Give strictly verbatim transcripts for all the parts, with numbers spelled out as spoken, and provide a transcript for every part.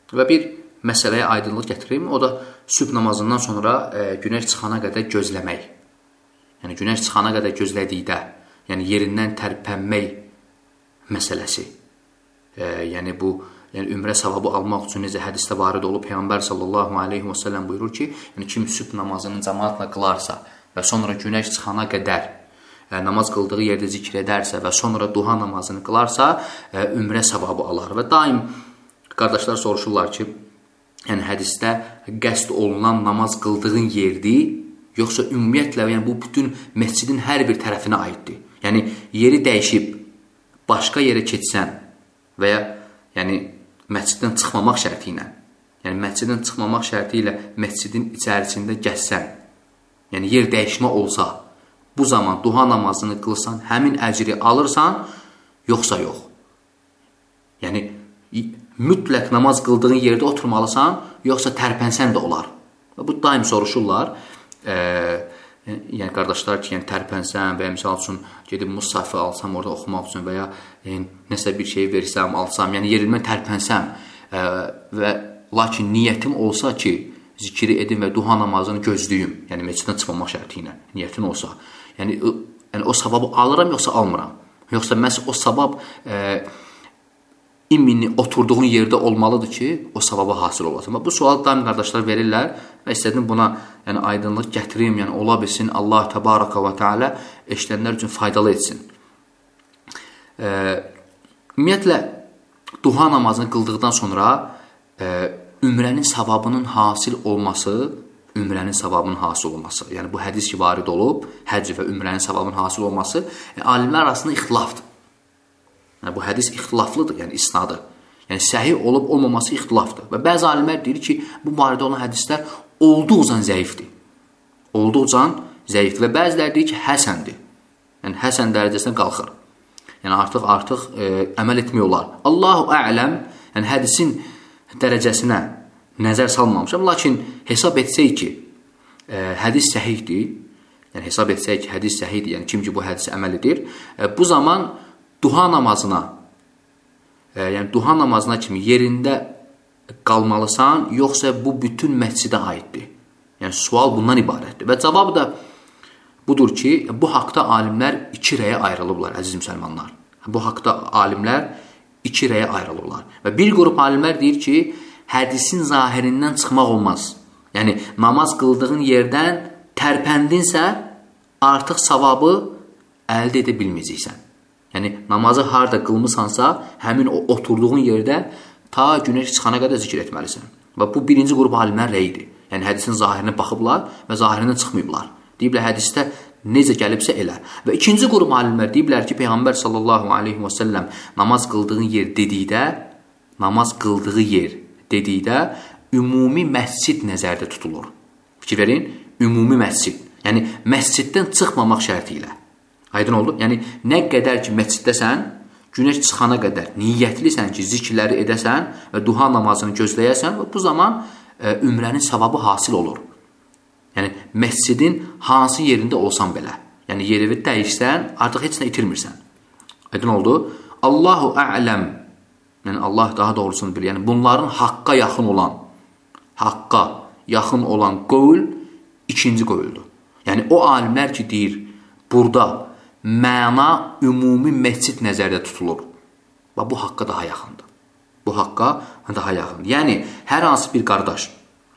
Və bir məsələyə aydınlıq gətirim, o da sübh namazından sonra e, günəş çıxana qədər gözləmək. Yəni, günəş çıxana qədər gözlədikdə, yəni yerindən tərpənmək məsələsi. E, yəni, bu yəni, ümrə savabı almaq üçün necə hədisdə varid olub, Peyğəmbər sallallahu aleyhi və səlləm buyurur ki, yəni, kim sübh namazını cəmaatla qılarsa və sonra günəş çıxana qədər e, namaz qıldığı yerdə zikr edərsə və sonra duha namazını qılarsa, e, ümrə savabı alar. Və daim qardaşlar soruşurlar ki, yəni hədisdə qəsd olunan namaz qıldığın yerdir, yoxsa ümumiyyətlə, yəni bu bütün məscidin hər bir tərəfinə aiddir. Yəni yeri dəyişib, başqa yerə keçsən və ya yəni məsciddən çıxmamaq şərti ilə, yəni məsciddən çıxmamaq şərti ilə məscidin içərisində gəzsən, yəni yer dəyişmə olsa, bu zaman duha namazını qılsan, həmin əcri alırsan, yoxsa yox. Yəni mütləq namaz qıldığın yerdə oturmalısan, yoxsa tərpənsən də olar. Bu daim soruşurlar. E, yəni qardaşlar ki, yəni tərpənsəm və ya misal üçün gedib musafı alsam orada oxumaq üçün və ya yəni, nəsə bir şey versəm, alsam, yəni yerimdən tərpənsəm e, və lakin niyyətim olsa ki, zikri edim və duha namazını gözləyim, yəni məsciddən çıxmamaq şərti ilə niyyətim olsa, yəni, yəni o savabı alıram, yoxsa almıram. Yoxsa məhz o savab e, imini oturduğun yerdə olmalıdır ki, o savaba hasil olasın. Bu sualı daim qardaşlar verirlər və istədim buna yəni, aydınlıq gətirim, yəni ola bilsin, Allah təbaraka və teala eşidənlər üçün faydalı etsin. E, ümumiyyətlə, duha namazını qıldıqdan sonra e, ümrənin savabının hasil olması, ümrənin savabının hasil olması, yəni bu hədis ki, varid olub, həcc və ümrənin savabının hasil olması, e, alimlər arasında ixtilafdır. Yəni, bu hədis ixtilaflıdır, yəni isnadı. Yəni, səhih olub olmaması ixtilafdır. Və bəzi alimlər deyir ki, bu barədə olan hədislər olduqca zəifdir. Olduqca zəifdir. Və bəzilər deyir ki, həsəndir. Yəni, həsən dərəcəsinə qalxır. Yəni, artıq, artıq e, əməl etmək olar. Allahu ələm, yəni hədisin dərəcəsinə nəzər salmamışam. Lakin hesab etsək ki, e, hədis səhihdir, yəni hesab etsək ki, hədis səhihdir, yəni kim ki bu hədisə əməl edir, e, bu zaman duha namazına, e, yəni duha namazına kimi yerində qalmalısan, yoxsa bu bütün məscidə aiddir. Yəni sual bundan ibarətdir. Və cavab da budur ki, bu haqda alimlər iki rəyə ayrılıblar, əziz müsəlmanlar. Bu haqda alimlər iki rəyə ayrılıblar. Və bir qrup alimlər deyir ki, hədisin zahirindən çıxmaq olmaz. Yəni namaz qıldığın yerdən tərpəndinsə, artıq savabı əldə edə bilməyəcəksən. Yəni, namazı harada qılmısansa, həmin o oturduğun yerdə ta günəş çıxana qədər zikr etməlisən. Və bu birinci qrup alimlər rəyidir. Yəni, hədisin zahirinə baxıblar və zahirindən çıxmayıblar. Deyiblər, hədisdə necə gəlibsə elə. Və ikinci qrup alimlər deyiblər ki, Peyğəmbər sallallahu aleyhi və səlləm namaz qıldığın yer dedikdə, namaz qıldığı yer dedikdə, ümumi məscid nəzərdə tutulur. Fikir verin, ümumi məscid. Yəni, məsciddən çıxmamaq şərti ilə. Aydın oldu? Yəni, nə qədər ki, məsciddəsən, günəş çıxana qədər niyyətlisən ki, zikirləri edəsən və duha namazını gözləyəsən və bu zaman e, ümrənin savabı hasil olur. Yəni, məscidin hansı yerində olsan belə. Yəni, yeri dəyişsən, artıq heç nə itirmirsən. Aydın oldu? Allahu ələm, yəni Allah daha doğrusunu bilir. Yəni, bunların haqqa yaxın olan, haqqa yaxın olan qövl ikinci qövldür. Yəni, o alimlər ki, deyir, burada məna ümumi məscid nəzərdə tutulur. Və bu haqqa daha yaxındır. Bu haqqa daha yaxındır. Yəni, hər hansı bir qardaş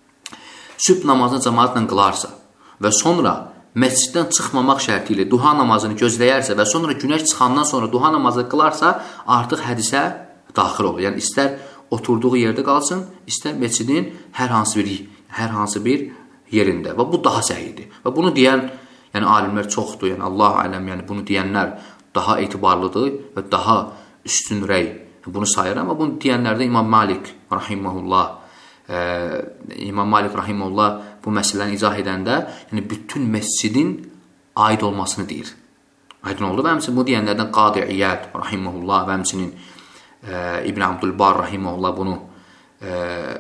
sübh namazını cəmaatla qılarsa və sonra məsciddən çıxmamaq şərti ilə duha namazını gözləyərsə və sonra günəş çıxandan sonra duha namazını qılarsa, artıq hədisə daxil olur. Yəni, istər oturduğu yerdə qalsın, istər məscidin hər hansı bir, hər hansı bir yerində. Və bu daha səhihdir. Və bunu deyən yəni alimlər çoxdur, yəni Allah aləm, yəni bunu deyənlər daha etibarlıdır və daha üstün rəy bunu sayıram. Amma bunu deyənlərdə İmam Malik rahimehullah, e, İmam Malik rahimehullah bu məsələni izah edəndə, yəni bütün məscidin aid olmasını deyir. Aydın oldu və həmçinin bu deyənlərdən Qadi İyad rahimehullah və həmçinin e, İbn Abdülbar rahimehullah bunu e,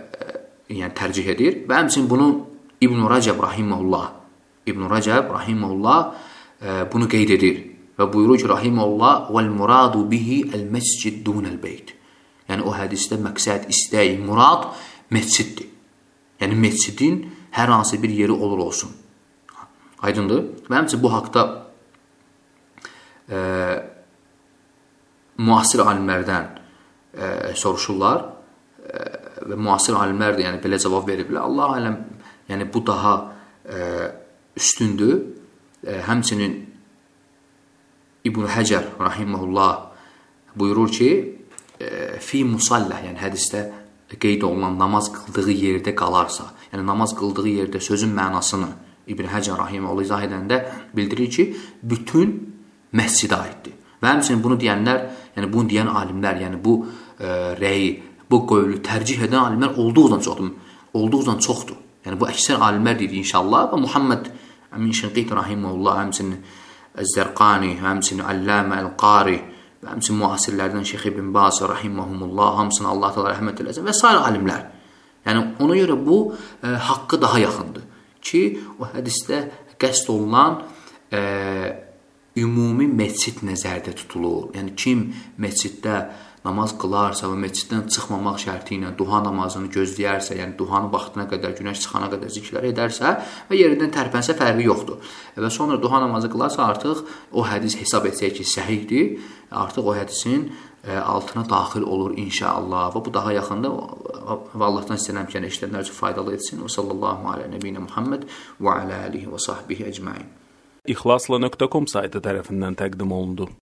yəni tərcih edir və həmçinin bunu İbn Rəcəb rahimehullah İbn Rəcəb rahimehullah e, bunu qeyd edir və buyurur ki, rahimehullah vəl muradu bihi el-məscid dunəl beyt. Yəni, o hədisdə məqsəd, istək, murad məsciddir. Yəni, məscidin hər hansı bir yeri olur olsun. Aydındır? Və həmçinin bu haqda e, müasir alimlərdən e, soruşurlar e, və müasir alimlər də yəni, belə cavab veriblər. Allah aləm, yəni, bu daha e, üstündür. E, həmçinin İbn Həcər rahimehullah buyurur ki, e, fi musallah, yəni hədisdə qeyd olunan namaz qıldığı yerdə qalarsa, yəni namaz qıldığı yerdə sözün mənasını İbn Həcər rahimehullah izah edəndə bildirir ki, bütün məscidə aiddir. Və həmçinin bunu deyənlər, yəni bunu deyən alimlər, yəni bu e, rəyi, bu qövlü tərcih edən alimlər olduqca çoxdur. Olduqca çoxdur. Yəni bu əksər alimlər deyir inşallah və Muhammed Əmin Şinqiti rahimehullah, həmçinin Əz-Zərqani, həmçinin Allamə Əl-Qari və həmçinin müasirlərdən Şeyx İbn Baz rahimehumullah, hamısına Allah təala rəhmət eləsin və sair alimlər. Yəni ona görə bu e, haqqı daha yaxındır ki, o hədisdə qəsd olunan e, ümumi məscid nəzərdə tutulur. Yəni kim məsciddə namaz qılarsa və məsciddən çıxmamaq şərti ilə duha namazını gözləyərsə, yəni duhanın vaxtına qədər, günəş çıxana qədər zikirlər edərsə və yerindən tərpənsə fərqi yoxdur. Və sonra duha namazı qılarsa artıq o hədis hesab etsək ki, səhihdir, artıq o hədisin e, altına daxil olur inşallah. Və bu daha yaxında və Allahdan istənəm ki, işlənlər üçün faydalı etsin. Və sallallahu alə nəbiyyə Muhammed və alə alihi və sahbihi əcmain. İxlasla nöqtə com saytı tərəfindən təqdim olundu.